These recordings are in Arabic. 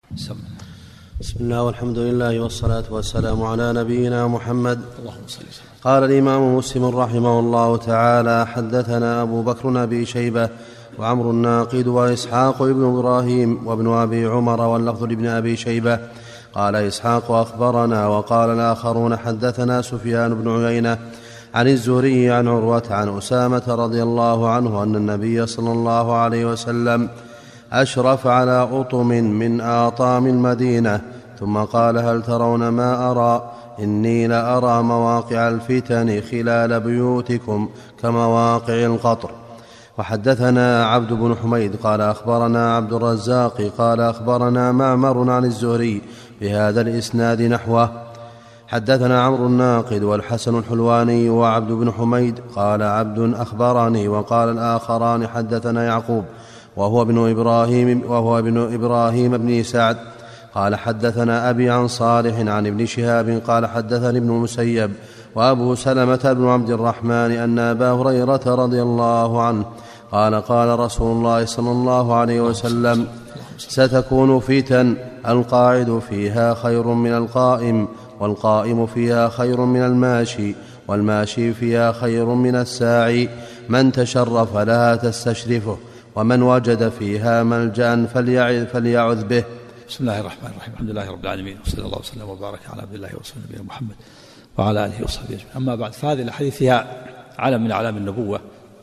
بسم الله والحمد لله والصلاة والسلام على نبينا محمد. اللهم صل وسلم. قال الإمام مسلم رحمه الله تعالى: حدثنا أبو بكر بن أبي شيبة وعمرو الناقد وإسحاق بن إبراهيم وابن أبي عمر، واللفظ لابن أبي شيبة. قال إسحاق: أخبرنا. وقال الآخرون: حدثنا سفيان بن عيينة عن الزهري عن عروة عن أسامة رضي الله عنه أن النبي صلى الله عليه وسلم أشرف على أطم من آطام المدينة ثم قال: هل ترون ما أرى؟ إني لأرى مواقع الفتن خلال بيوتكم كمواقع القطر. وحدثنا عبد بن حميد قال أخبرنا عبد الرزاق قال أخبرنا معمر عن الزهري بهذا الإسناد نحوه. حدثنا عمرو الناقد والحسن الحلواني وعبد بن حميد قال عبد أخبرني، وقال الآخران: حدثنا يعقوب وهو ابن إبراهيم بن سعد قال حدثنا أبي عن صالح عن ابن شهاب قال حدثني ابن المسيب وأبو سلمة بن عبد الرحمن أن أبا هريرة رضي الله عنه قال: قال رسول الله صلى الله عليه وسلم: ستكون فتن القاعد فيها خير من القائم، والقائم فيها خير من الماشي، والماشي فيها خير من الساعي، من تشرف لها تستشرفه، ومن وجد فيها ملجأ فليعذ به. بسم الله الرحمن الرحيم. الحمد لله رب العالمين، وصلى الله وسلم وبارك على عبد الله ورسوله نبينا محمد وعلى آله وصحبه أجمعين. أما بعد، فهذه الحديث فيها علم من أعلام النبوة،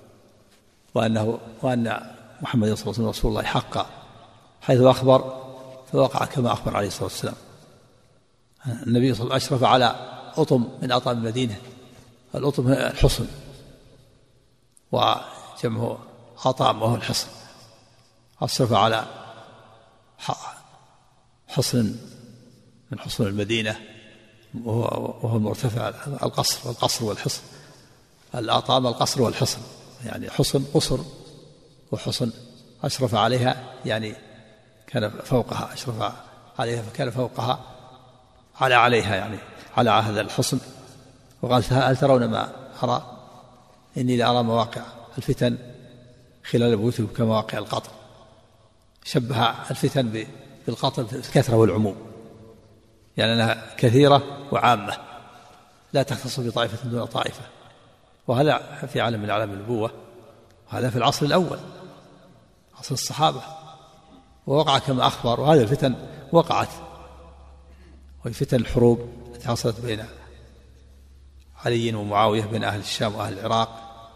وأن محمد صلى الله عليه وسلم رسول الله حقا، حيث أخبر فوقع كما أخبر عليه الصلاة والسلام. النبي صلى الله عليه وسلم أشرف على أطم من أطام المدينة. الأطم الحصن، وجمعه أطام وهو الحصن. أشرف على حصن من حصن المدينة، وهو مرتفع القصر والحصن. الأطام القصر والحصن، يعني حصن قصر وحصن. أشرف عليها يعني كان فوقها، أشرف عليها فكان فوقها عليها، يعني على هذا الحصن. وقال: هل ترون ما أرى؟ إني لأرى مواقع الفتن خلال بيوتكم كمواقع القطر. شبه الفتن بالقطر في الكثرة والعموم، يعني أنها كثيرة وعامة لا تختص بطائفة دون طائفة. وهذا في عالم من أعلام النبوة، وهذا في العصر الأول، عصر الصحابة، ووقع كما أخبر. وهذه الفتن وقعت، وهي فتن الحروب التي حصلت بين علي ومعاوية، بين أهل الشام وأهل العراق،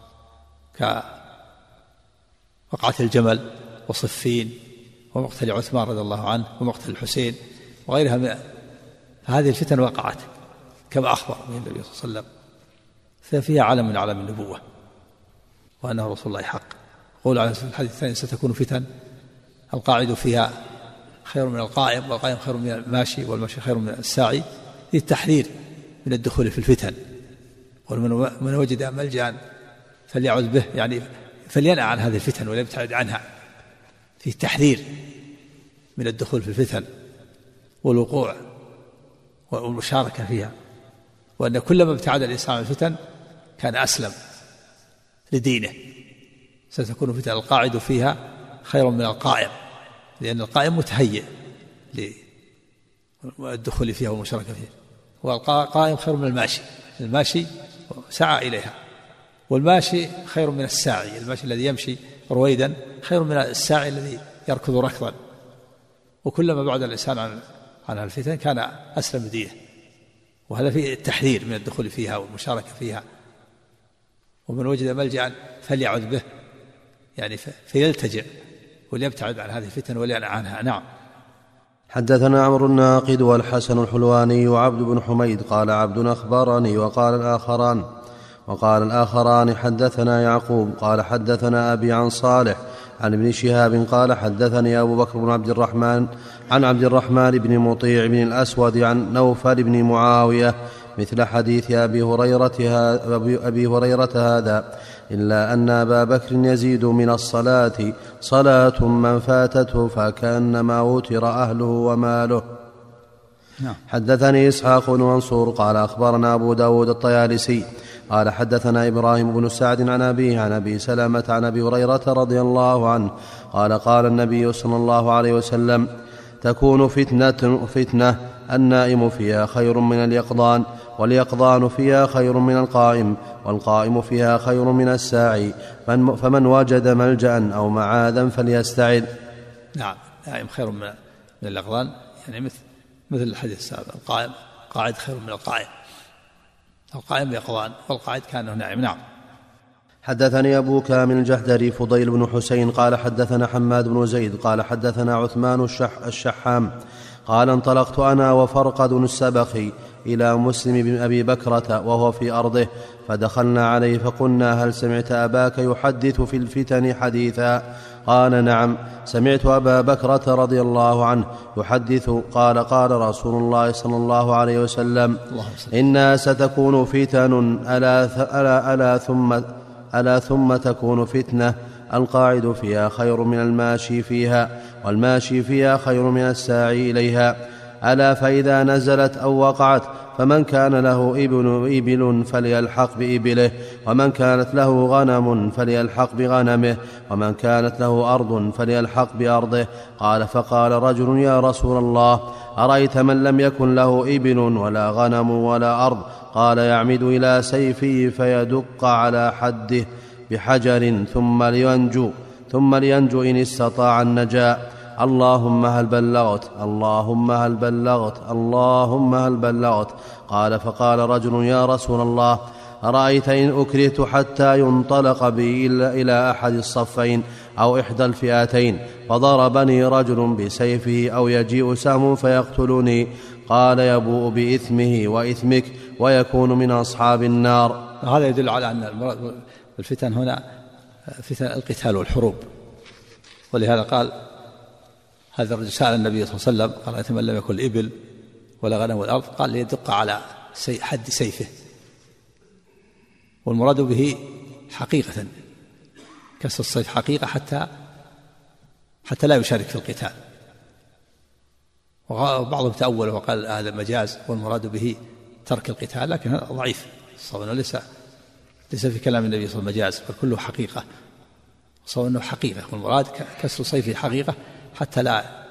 كوقعة الجمل وصفين ومقتل عثمان رضي الله عنه ومقتل الحسين وغيرها. فهذه الفتن وقعت كما أخبر من النبي صلى الله عليه وسلم، ففيها علم من أعلام النبوة، وأنه رسول الله حق. قول على الحديث الثاني: ستكون فتن القاعد فيها خير من القائم، والقائم خير من الماشي، والماشي خير من الساعي، للتحذير من الدخول في الفتن. ومن وجد ملجأ فليعوذ به، يعني فلينأى عن هذه الفتن وليبتعد عنها. في التحذير من الدخول في الفتن والوقوع والمشاركة فيها، وأن كلما ابتعد الإنسان عن الفتن كان أسلم لدينه. ستكون فتن القاعد فيها خير من القائم، لأن القائم متهيئ للدخول فيها والمشاركة فيها، والقائم خير من الماشي. الماشي سعى إليها، والماشي خير من الساعي. الماشي الذي يمشي رويدا خير من الساعي الذي يركض ركضا. وكلما بعد الإنسان عن الفتن كان أسلم دينه. وهذا فيه التحذير من الدخول فيها والمشاركة فيها. ومن وجد ملجأ فليعوذ به، يعني فيلتجئ وليبتعد عن هذه الفتن ولينأى عنها. نعم. حدثنا عمرو الناقد والحسن الحلواني وعبد بن حميد قال عبد أخبرني، وقال الآخران: حدثنا يعقوب قال حدثنا أبي عن صالح عن ابن شهاب قال حدثني أبو بكر بن عبد الرحمن عن عبد الرحمن بن مطيع بن الأسود عن نوفل بن معاوية مثل حديث أبي هريرة هذا، إلا أن أبا بكر يزيد من الصلاة صلاة من فاتته فكأنما وتر أهله وماله. حدثني إسحاق بن منصور قال أخبرنا أبو داود الطيالسي قال حدثنا إبراهيم بن سعد عن أبيه عن أبي سلمة عن أبي هريرة رضي الله عنه قال: قال النبي صلى الله عليه وسلم: تكون فتنة النائم فيها خير من اليقظان، واليقظان فيها خير من القائم، والقائم فيها خير من الساعي، فمن وجد ملجأ أو معاذا فليستعذ. نعم، النائم خير من اليقظان، يعني مثل الحديث السابق، القائم قاعد خير من القائم، القائم يقظان والقاعد كأنه نائم. نعم. حدثني أبو كامل الجحدري فضيل بن حسين قال حدثنا حماد بن زيد قال حدثنا عثمان الشحام قال انطلقت أنا وفرقد السبخي إلى مسلم بن أبي بكرة وهو في أرضه، فدخلنا عليه فقلنا هل سمعت أباك يحدث في الفتن حديثا؟ قال نعم، سمعت أبا بكرة رضي الله عنه يحدث قال قال رسول الله صلى الله عليه وسلم إنها ستكون فتن ألا ثم تكون فتنة القاعد فيها خير من الماشي فيها، والماشي فيها خير من الساعي إليها. ألا فإذا نزلت أو وقعت فمن كان له إبل فليلحق بإبله، ومن كانت له غنم فليلحق بغنمه، ومن كانت له أرض فليلحق بأرضه. قال فقال رجل يا رسول الله أرأيت من لم يكن له إبل ولا غنم ولا أرض؟ قال يعمد إلى سيفه فيدق على حده بحجر ثم لينجو إن استطاع النجاة. اللهم هل بلغت، اللهم هل بلغت، اللهم هل بلغت. قال فقال رجل يا رسول الله أرأيت إن أكرهت حتى ينطلق بي إلى أحد الصفين أو إحدى الفئتين فضربني رجل بسيفه أو يجيء سهم فيقتلني؟ قال يبوء بإثمه وإثمك ويكون من أصحاب النار. هذا يدل على أن المراد بالفتن هنا فتن القتال والحروب، ولهذا قال هذا الرجل سأل النبي صلى الله عليه وسلم قال من لم يكن الإبل ولا غنم والأرض؟ قال ليدق على حد سيفه، والمراد به حقيقة كسر السيف حقيقة حتى لا يشارك في القتال. وبعضهم تأوله وقال هذا مجاز والمراد به ترك القتال، لكن هذا ضعيف، الصواب أنه ليس في كلام النبي صلى الله عليه وسلم مجاز، بل كله حقيقة، الصواب أنه حقيقة، والمراد كسر سيفه حقيقة حتى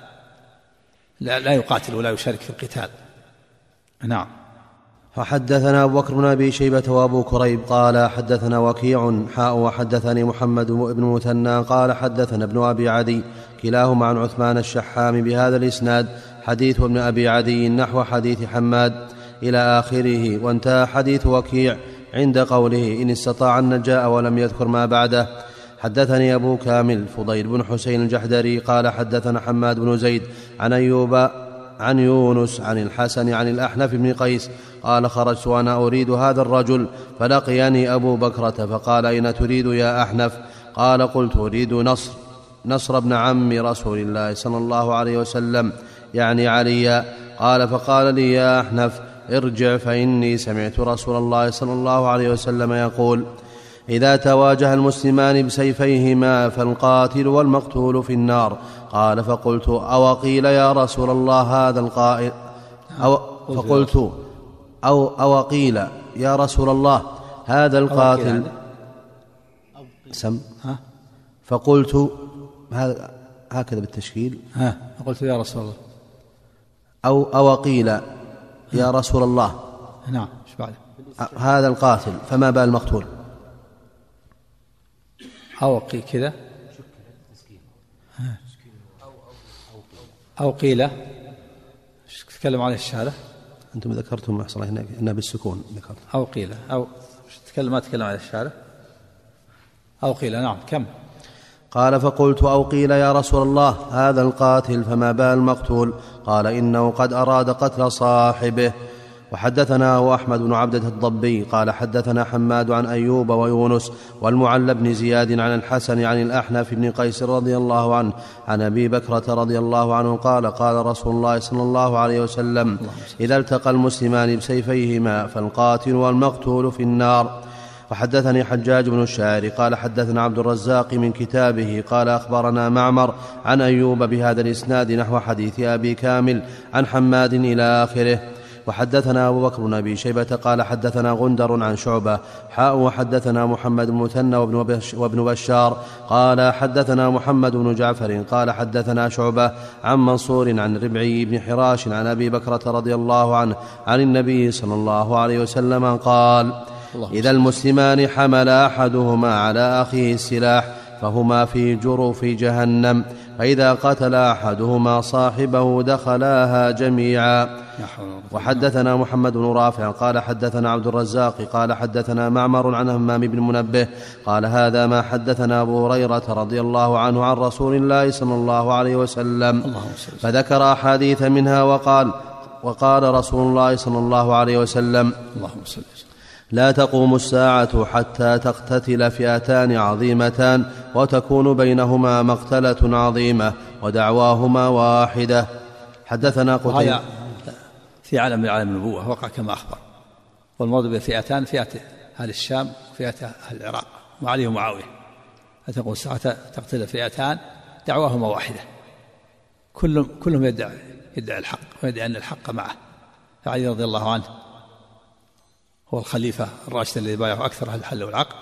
لا يقاتل ولا يشارك في القتال. نعم. فحدثنا أبو بكر بن أبي شيبة وأبو كريب قال حدثنا وكيع وحدثني محمد بن مثنى قال حدثنا ابن أبي عدي كلاهما عن عثمان الشحام بهذا الإسناد حديث ابن أبي عدي نحو حديث حماد إلى آخره، وانتهى حديث وكيع عند قوله إن استطاع النجاة ولم يذكر ما بعده. حدثني أبو كامل فضيل بن حسين الجحدري قال حدثنا حماد بن زيد عن أيوب عن يونس عن الحسن عن الأحنف بن قيس قال خرجت وأنا أريد هذا الرجل فلقيني أبو بكرة فقال أين تريد يا أحنف؟ قال قلت أريد نصر بن عم رسول الله صلى الله عليه وسلم يعني عليا. قال فقال لي يا أحنف ارجع فإني سمعت رسول الله صلى الله عليه وسلم يقول إذا تواجه المسلمان بسيفيهما فالقاتل والمقتول في النار. قال فقلت أو قيل يا رسول الله هذا القائل فقلت أو قيل يا رسول الله هذا القاتل فقلت هكذا بالتشكيل قلت يا رسول الله أو قيل يا رسول الله نعم بعد هذا القاتل فما بال المقتول؟ أو كذا أو قيل تتكلم عن الشارع. أنتم ذكرتم محصلة هناك أنها بالسكون ذكرت أو قيل أو ما تكلم عن الشارع أو قيل. نعم كم؟ قال فقلت أو قيل يا رسول الله هذا القاتل فما بال المقتول؟ قال إنه قد أراد قتل صاحبه. وحدثنا أحمد بن عبدة الضبي قال حدثنا حماد عن أيوب ويونس والمعلى بن زياد عن الحسن عن الأحنف بن قيس رضي الله عنه عن أبي بكرة رضي الله عنه قال قال رسول الله صلى الله عليه وسلم إذا التقى المسلمان بسيفيهما فالقاتل والمقتول في النار. وحدثني حجاج بن الشاعر قال حدثنا عبد الرزاق من كتابه قال أخبرنا معمر عن أيوب بهذا الإسناد نحو حديث أبي كامل عن حماد إلى آخره. وحدثنا أبو بكر بن أبي شيبة قال حدثنا غندر عن شعبة وحدثنا محمد بن مثنى وابن بشار قال حدثنا محمد بن جعفر قال حدثنا شعبة عن منصور عن ربعي بن حراش عن أبي بكرة رضي الله عنه عن النبي صلى الله عليه وسلم قال: إذا المسلمان حمل أحدهما على أخيه السلاح فهما في جرف جهنم، فإذا قتل أحدهما صاحبه دخلاها جميعا. وحدثنا محمد بن رافع قال حدثنا عبد الرزاق قال حدثنا معمر عن همام بن منبه قال: هذا ما حدثنا أبو هريرة رضي الله عنه عن رسول الله صلى الله عليه وسلم، فذكر أحاديث منها وقال رسول الله صلى الله عليه وسلم: لا تقوم الساعة حتى تقتتل فئتان عظيمتان وتكون بينهما مقتلة عظيمة ودعواهما واحدة. حدثنا قتيبة. في عالم من عالم النبوة وقع كما أخبر، والمراد بفئتان: فئة أهل الشام وفئة أهل العراق وعلي ومعاوية. فتقوم الساعة تقتتل فئتان دعواهما واحدة، كلهم يدعي الحق ويدعي أن الحق معه. فعلي رضي الله عنه هو الخليفة الراشد الذي بايعه أكثر أهل الحل والعقد،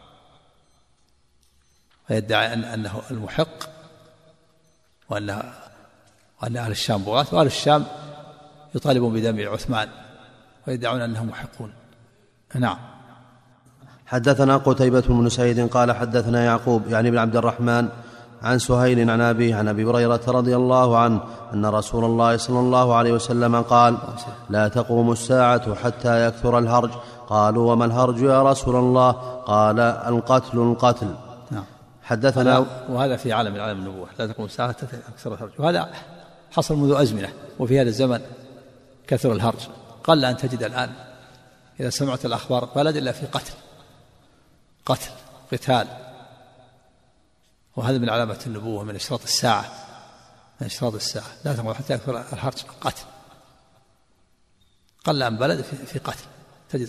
ويدعي أنه المحق، وأن أهل الشام بغاة، وأهل الشام يطالبون بدم عثمان ويدعون أنهم محقون. نعم. حدثنا قتيبة بن سعيد قال حدثنا يعقوب يعني بن عبد الرحمن عن سهيل عن أبيه عن أبي هريرة رضي الله عنه أن رسول الله صلى الله عليه وسلم قال: لا تقوم الساعة حتى يكثر الهرج. قالوا: وما الهرج يا رسول الله؟ قال: القتل. حدثنا. وهذا في عالم النبوة، لا تقوم الساعة حتى يكثر الهرج، وهذا حصل منذ أزمنة، وفي هذا الزمن كثر الهرج. قل أن تجد الآن إذا سمعت الأخبار بلد إلا في قتال، وهذا من علامة النبوة، من إشراط الساعة، لا تقوم حتى يكثر الهرج. قل أن بلد في قتل، تجد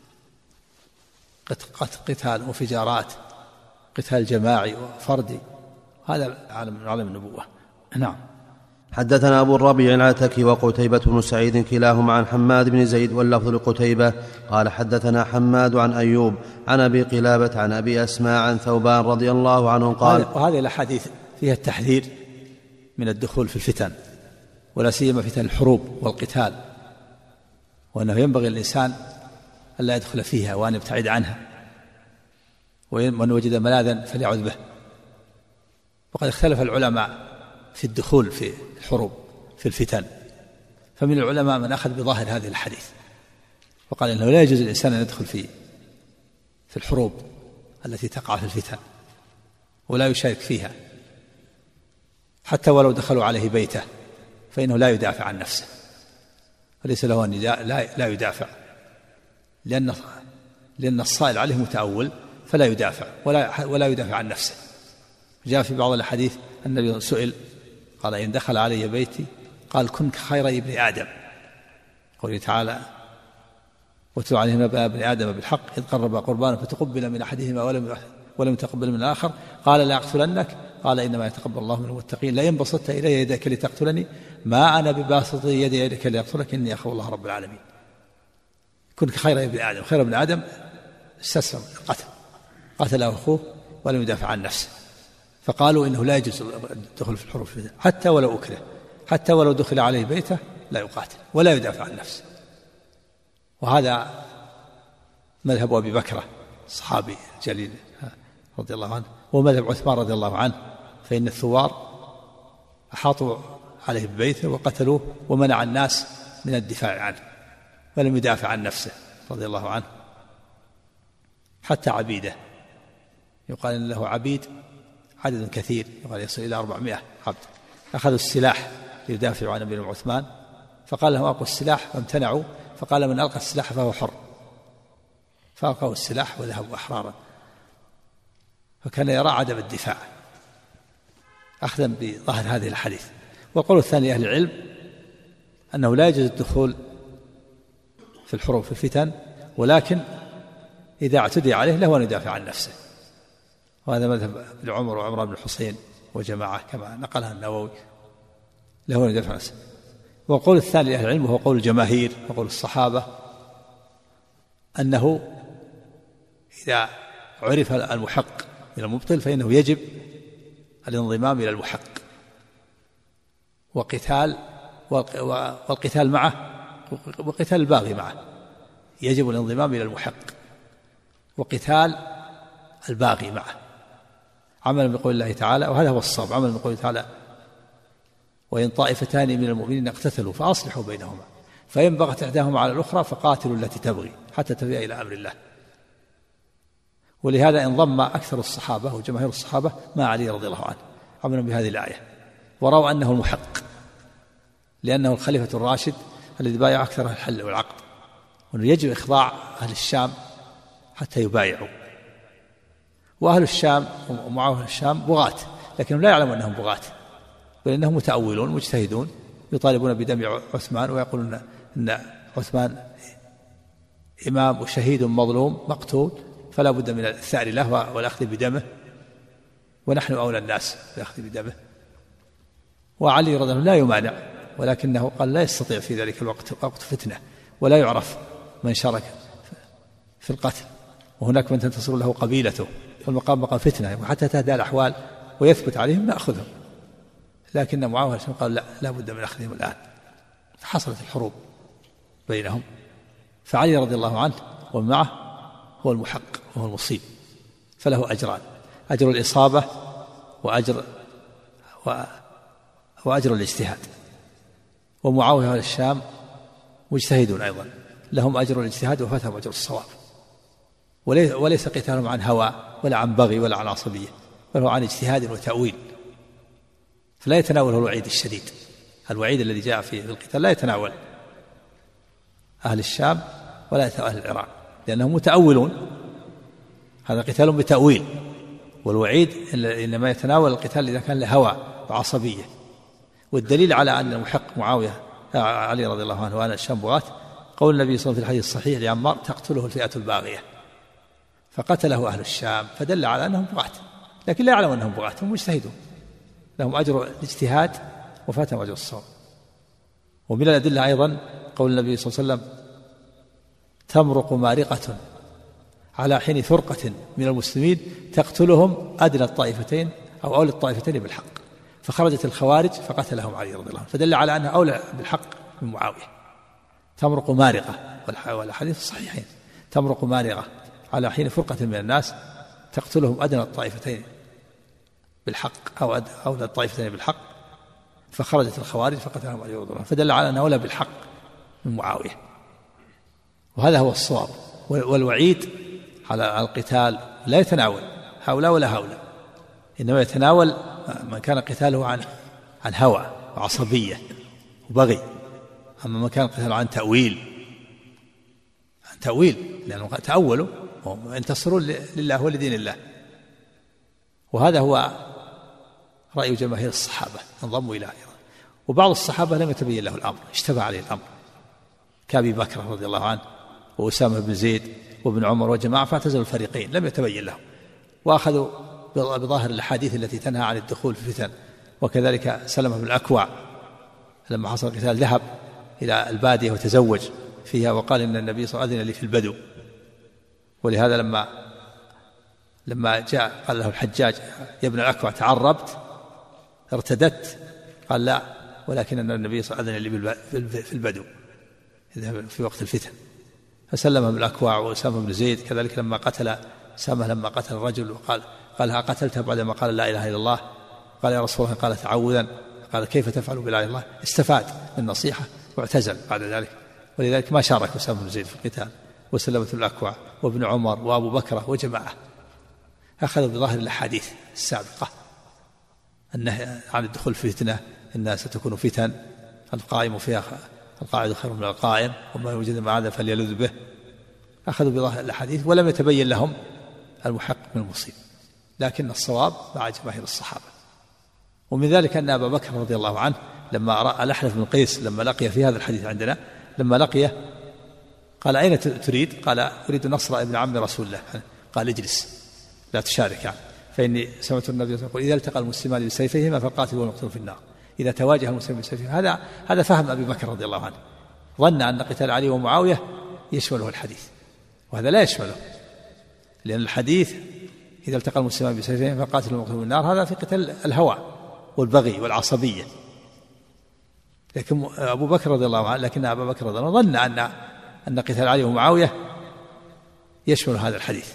قتال وفجارات، قتال جماعي وفردي، هذا من عالم النبوة. نعم. حدثنا أبو الربيع العتكي وقتيبة بن سعيد كلاهما عن حماد بن زيد واللفظ لقتيبة قال حدثنا حماد عن أيوب عن أبي قلابة عن أبي أسماء عن ثوبان رضي الله عنه قال. وهذه الأحاديث فيها التحذير من الدخول في الفتن، ولا سيما فتن الحروب والقتال، وأنه ينبغي الإنسان ألا يدخل فيها وأن يبتعد عنها، ومن وجد ملاذا فليعذ به. وقد اختلف العلماء في الدخول في الحروب في الفتن، فمن العلماء من أخذ بظاهر هذه الحديث وقال إنه لا يجوز الإنسان أن يدخل في الحروب التي تقع في الفتن، ولا يشارك فيها، حتى ولو دخلوا عليه بيته فإنه لا يدافع عن نفسه، وليس له أن لا يدافع، لأن الصائل عليه متأول، فلا يدافع ولا يدافع عن نفسه. جاء في بعض الحديث النبي سئل قال: إن دخل علي بيتي قال: كن خير ابن آدم. قوله تعالى: واتل عليهم نبأ ابن آدم بالحق إذ قرب قربانا فتقبل من أحدهما ولم يتقبل من الآخر قال: لا أقتلنك. قال: إنما يتقبل الله من المتقين. لئن بسطت إلي يدك لتقتلني ما أنا بباسط يدي إليك لأقتلك إني أخاف الله رب العالمين. كن خير ابن آدم. خير ابن آدم استسلم قتل أخوه ولم يدافع عن نفسه، فقالوا إنه لا يجوز الدخول في الحروب حتى ولو أكره، حتى ولو دخل عليه بيته لا يقاتل ولا يدافع عن نفسه. وهذا مذهب أبي بكرة الصحابي الجليل رضي الله عنه، ومذهب عثمان رضي الله عنه، فإن الثوار أحاطوا عليه ببيته وقتلوه ومنع الناس من الدفاع عنه ولم يدافع عن نفسه رضي الله عنه. حتى عبيده، يقال إن له عبيد عدد كثير، يقال يصل إلى 400 عبد، أخذوا السلاح ليدافعوا عن أمير عثمان، فقال لهم ألقوا السلاح فامتنعوا، فقال: من ألقى السلاح فهو حر، فألقوا السلاح وذهبوا أحرارا. فكان يرى عدم الدفاع أخذا بظاهر هذه الحديث. والقول الثاني أهل العلم أنه لا يجوز الدخول في الحروب في الفتن، ولكن إذا اعتدي عليه له أن يدافع عن نفسه، وهذا مذهب ابن عمر وعمران بن الحسين وجماعة كما نقلها النووي، له أن يدافع عن نفسه. والقول الثاني لأهل العلم وهو قول الجماهير وقول الصحابة أنه إذا عرف المحق من المبطل فإنه يجب الانضمام إلى المحق والقتال معه وقتال الباغي معه. يجب الانضمام إلى المحق وقتال الباغي معه عملا بقول الله تعالى، وهذا هو الصواب، عملا بقول الله تعالى: وإن طائفتان من المؤمنين اقتتلوا فأصلحوا بينهما فإن بغت إحداهما على الأخرى فقاتلوا التي تبغي حتى تفيء إلى أمر الله. ولهذا انضم أكثر الصحابة وجماهير الصحابة مع علي رضي الله عنه عملا بهذه الآية، ورأوا أنه المحق لأنه الخليفة الراشد الذي بايع أكثر الحل والعقد، وأنه يجب إخضاع أهل الشام حتى يبايعوا. وأهل الشام ومعه الشام بغاة، لكنهم لا يعلمون أنهم بغاة، بل إنهم متأولون مجتهدون يطالبون بدم عثمان، ويقولون أن عثمان إمام وشهيد مظلوم مقتول فلا بد من الثأر له والأخذ بدمه، ونحن أولى الناس بالأخذ بدمه. وعلي رضي الله عنه لا يمانع، ولكنه قال لا يستطيع في ذلك الوقت وقت فتنة ولا يعرف من شارك في القتل، وهناك من تنتصر له قبيلته، والمقام مقام فتنة وحتى تهدى الأحوال ويثبت عليهم نأخذهم. لكن معاوية قال لا بد من أخذهم الآن، فحصلت الحروب بينهم. فعلي رضي الله عنه ومعه هو المحق وهو المصيب، فله أجران: أجر الإصابة وأجر الاجتهاد. ومعاوية والشام مجتهدون أيضا، لهم أجر الاجتهاد وفاتهم أجر الصواب، وليس قتالهم عن هوى ولا عن بغي ولا عن عصبية، بل هو عن اجتهاد وتأويل. فلا يتناوله الوعيد الشديد، الوعيد الذي جاء في القتال لا يتناول أهل الشام ولا يتناول أهل العراق، لأنهم متأولون، هذا قتال بتأويل. والوعيد إنما يتناول القتال إذا كان له هوى وعصبية. والدليل على أن المحق معاوية علي رضي الله عنه وأن الشام بغاة قول النبي صلى الله عليه وسلم في الحديث الصحيح لعمار: تقتله الفئة الباغية، فقتله أهل الشام، فدل على أنهم بغاة، لكن لا يعلم أنهم بغاة، هم مجتهدون لهم أجر الاجتهاد وفاتهم أجر الصوم. ومن الأدلة أيضا قول النبي صلى الله عليه وسلم: تمرق مارقة على حين فرقة من المسلمين تقتلهم أدنى الطائفتين أو أولى الطائفتين بالحق، فخرجت الخوارج فقتلهم علي رضي الله عنه، فدل على أنه أولى بالحق من معاوية. تمرق مارقة، والحديث الصحيحين: تمرق مارقة على حين فرقة من الناس تقتلهم أدنى الطائفتين بالحق أو أولى الطائفتين بالحق، فخرجت الخوارج فقتلهم علي رضي الله عنه، فدل على أنه أولى بالحق من معاوية. وهذا هو الصواب. والوعيد على القتال لا يتناول هؤلاء ولا هؤلاء، إنما يتناول من كان قتاله عن هوى وعصبية وبغي. أما من كان قتاله عن تأويل لأنه تأولوا وانتصروا لله ولدين الله. وهذا هو رأي جماهير الصحابة، انضموا إلى أيضا. وبعض الصحابة لم يتبين له الأمر، اشتبه عليه الأمر، كأبي بكر رضي الله عنه وأسامة بن زيد وابن عمر وجماعة، فاعتزلوا الفريقين لم يتبين لهم، وأخذوا بظاهر الأحاديث التي تنهى عن الدخول في الفتن. وكذلك سلمة بن الأكوع لما حصل القتال ذهب إلى البادية وتزوج فيها، وقال إن النبي صلى الله عليه وسلم أذن لي في البدو. ولهذا لما جاء قال له الحجاج: يا ابن الأكوع تعربت ارتدت؟ قال: لا، ولكن النبي صلى الله عليه وسلم أذن لي في البدو في وقت الفتن. فسلم بن الأكوع وأسامة بن زيد كذلك لما قتل أسامة، لما قتل الرجل وقال: ها قتلته بعدما قال لا إله إلا الله؟ قال: يا رسول الله. قال: تعوذا. قال: كيف تفعل بلا إله إلا الله؟ استفاد من النصيحة واعتزل بعد ذلك. ولذلك ما شارك أسامة بن زيد في القتال، وسلمة بن الأكوع وابن عمر وأبو بكر وجماعة. أخذوا بظاهر الأحاديث السابقة النهي عن الدخول في فتنة، إنها ستكون فتن القائم فيها القاعد خير من القائم، وما يوجد مع هذا فليلذ به. أخذوا بظاهر الأحاديث ولم يتبين لهم المحق من المصيب، لكن الصواب مع جماهير الصحابة. ومن ذلك أن أبا بكر رضي الله عنه لما رأى الأحنف بن قيس لما لقي في هذا الحديث عندنا، لما لقيه قال: أين تريد؟ قال: أريد نصر ابن عم رسول الله. قال: اجلس لا تشارك فإني سمعت النبي صلى الله عليه وسلم يقول: إذا التقى المسلمان بسيفيهما فالقاتل والمقتول في النار. إذا تواجه المسلمين بالسيف. هذا فهم أبي بكر رضي الله عنه، ظن أن قتال علي ومعاوية يشمله الحديث، وهذا لا يشمله، لأن الحديث إذا التقى المسلمان بسيفين فقاتلوا المقتول بالنار، هذا في قتال الهوى والبغي والعصبية. لكن أبو بكر رضي الله عنه، لكن أبا بكر رضي الله عنه ظن أن قتال علي ومعاوية يشمل هذا الحديث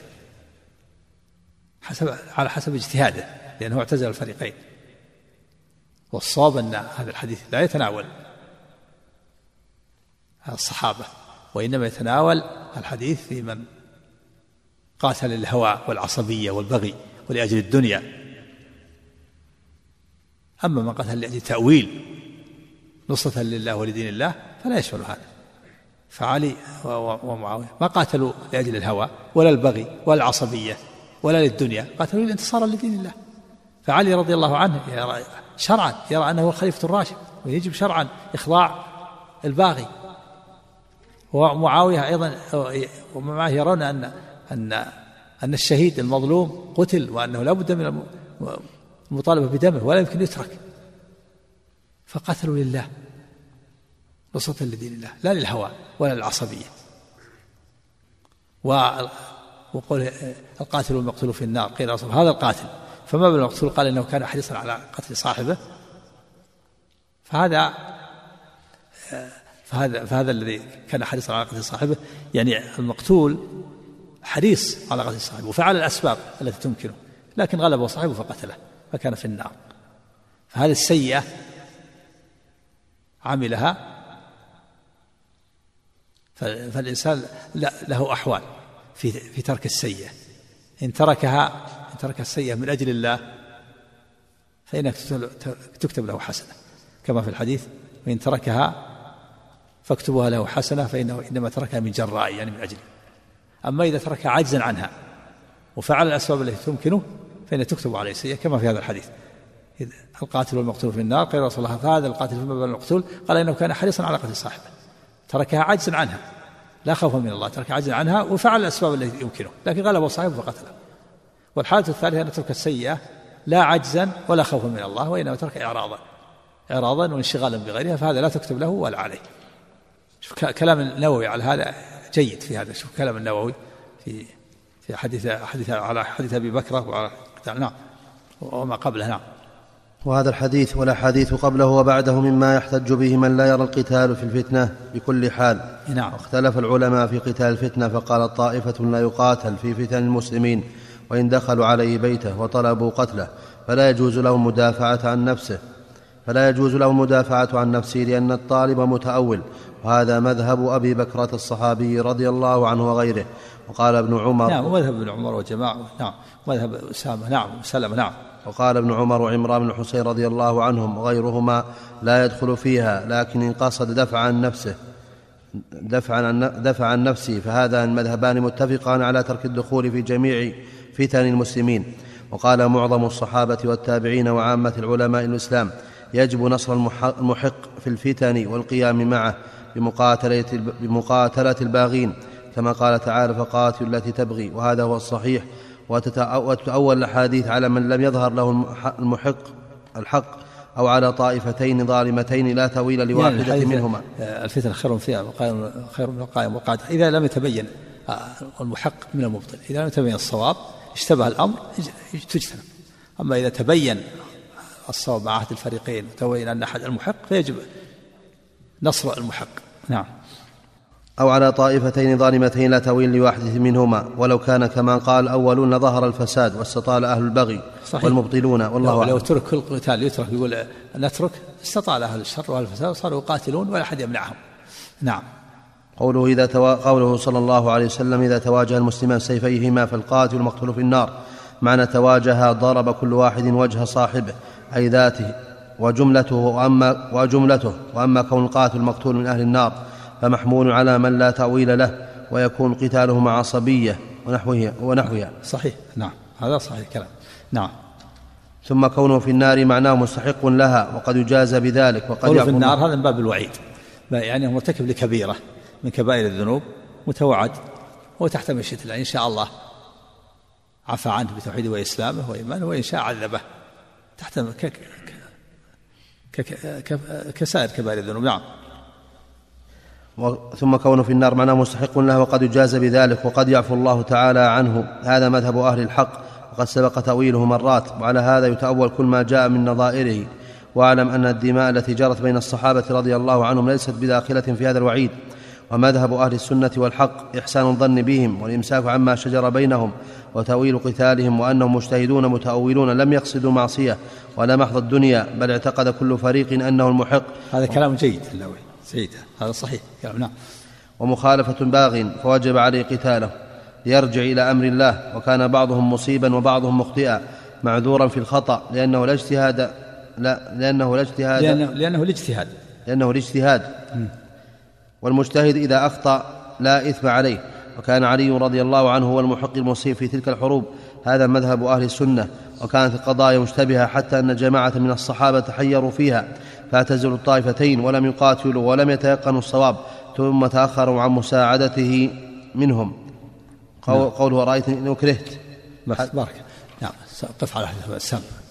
على حسب اجتهاده، لأنه اعتزل الفريقين. والصواب أن هذا الحديث لا يتناول الصحابة، وإنما يتناول الحديث في من قاتل الهوى والعصبية والبغي ولأجل الدنيا. أما من قاتل لأجل تأويل نصرة لله ولدين الله فلا يشمل هذا. فعلي ومعاوية ما قاتلوا لأجل الهوى ولا البغي ولا العصبية ولا للدنيا، قاتلوا انتصارا لدين الله. فعلي رضي الله عنه شرعا يرى أنه الخليفة الراشد ويجب شرعا إخضاع الباغي، ومعاوية أيضا ومعه يرون أن الشهيد المظلوم قتل، وأنه لا بد من المطالبة بدمه ولا يمكن يترك، فقتلوا لله نصرة لدين الله لا للهوى ولا للعصبية. وقول القاتل والمقتول في النار، قيل رسول هذا القاتل، فما بالمقتول؟ قال إنه كان حريصا على قتل صاحبه. فهذا الذي كان حريصا على قتل صاحبه، يعني المقتول حريص على قتل صاحبه وفعل الأسباب التي تمكنه، لكن غلبه صاحبه فقتله فكان في النار. فهذه السيئة عملها، فالإنسان له أحوال في ترك السيئة. إن ترك السيئة من أجل الله فإنك تكتب له حسنة كما في الحديث، وإن تركها فاكتبوها له حسنة فإنه إنما تركها من جراء، يعني من أجله. أما إذا ترك عجزا عنها وفعل الأسباب التي تمكنه فإن تكتب عليه سيئة كما في هذا الحديث، القاتل والمقتول في النار. قال رسول الله فهذا القاتل فيما بين المقتول، قال إنه كان حريصا على قتل صاحبه، تركها عجزا عنها لا خوفا من الله، ترك عجزا عنها وفعل الأسباب التي يمكنه، لكن غلبه صاحبه فقتله. والحالة الثالثة أن ترك السيئة لا عجزا ولا خوفا من الله، وإنما ترك إعراضا وانشغالا بغيرها، فهذا لا تكتب له ولا عليه. شوف كلام النووي على هذا جيد في هذا. شوف كلام النووي في حديث على حديث أبي بكر وعلى نعم وما قبله. نعم. وهذا الحديث والأحاديث قبله وبعده مما يحتج به من لا يرى القتال في الفتنة بكل حال. نعم. واختلف العلماء في قتال الفتنة، فقال طائفة لا يقاتل في فتن المسلمين وإن دخلوا عليه بيته وطلبوا قتله فلا يجوز له المدافعة عن نفسه لأن الطالب متأول، وهذا مذهب أبي بكرة الصحابي رضي الله عنه وغيره. وقال ابن عمر نعم، ومذهب ابن عمر وجماعة نعم، مذهب أسامة نعم وسلمة نعم. وقال ابن عمر وعمران بن حسين رضي الله عنهم وغيرهما لا يدخل فيها، لكن إن قصد دفع عن نفسه فهذا المذهبان متفقان على ترك الدخول في جميع فتن المسلمين. وقال معظم الصحابة والتابعين وعامة العلماء الإسلام يجب نصر المحق في الفتن والقيام معه بمقاتلة الباغين، كما قال تعالى فقاتلوا التي تبغي، وهذا هو الصحيح. وتتأول الأحاديث على من لم يظهر له الحق أو على طائفتين ظالمتين لا تأويل لواحدة يعني منهما. الفتن خير فيها خير من القائم والقاعد، إذا لم يتبين المحق من المبطل، إذا لم يتبين الصواب اشتبه الأمر تجتنب. أما إذا تبين الصواب مع أحد الفريقين وتبين أن أحد المحق فيجب نصر المحق. نعم. أو على طائفتين ظالمتين لا تأويل لواحدة منهما، ولو كان كما قال الأولون ظهر الفساد واستطال أهل البغي صحيح. والمبطلون والله أعلم. لو ترك كل قتال يترك يقول نترك استطال أهل الشر وأهل الفساد وصاروا يقاتلون ولا أحد يمنعهم. نعم. قوله صلى الله عليه وسلم إذا تواجه المسلمان سيفيهما فالقاتل المقتول في النار، معنى تواجه ضرب كل واحد وجه صاحبه أي ذاته وجملته، وأما كون القاتل المقتول من أهل النار فمحمول على من لا تأويل له، ويكون قتاله مع عصبية ونحوها. صحيح. نعم، هذا صحيح كلام. نعم. ثم كونه في النار معناه مستحق لها وقد يجاز بذلك. وقد يكون في النار هذا من باب الوعيد، يعني مرتكب لكبيرة من كبائر الذنوب متوعد وتحت مشيئة الله، إن شاء الله عفى عنه بتوحيده وإسلامه وإيمانه، وإن شاء عذبه تحت كسائر كبائر الذنوب. نعم. ثم كونه في النار معناه مستحق له وقد يجاز بذلك وقد يعفو الله تعالى عنه. هذا مذهب أهل الحق وقد سبق تأويله مرات، وعلى هذا يتأول كل ما جاء من نظائره. واعلم أن الدماء التي جرت بين الصحابة رضي الله عنهم ليست بداخلة في هذا الوعيد. ومذهب أهل السنة والحق إحسان الظن بهم والإمساك عما شجر بينهم وتأويل قتالهم، وأنهم مجتهدون متأولون لم يقصدوا معصية ولا محض الدنيا، بل اعتقد كل فريق أنه المحق. هذا كلام جيد سيد، هذا صحيح كلام. نعم. ومخالفة باغ فوجب عليه قتاله ليرجع إلى أمر الله، وكان بعضهم مصيبا وبعضهم مخطئا معذورا في الخطأ لأنه الاجتهاد والمجتهد إذا أخطأ لا إثم عليه. وكان علي رضي الله عنه هو المحق المصيب في تلك الحروب. هذا مذهب أهل السنة. وكانت القضايا مشتبهة حتى أن جماعة من الصحابة تحيروا فيها فاعتزلوا الطائفتين ولم يقاتلوا ولم يتيقنوا الصواب، ثم تأخروا عن مساعدته منهم. قوله رأيت إنه كرهت. بارك. نعم. قف على السم.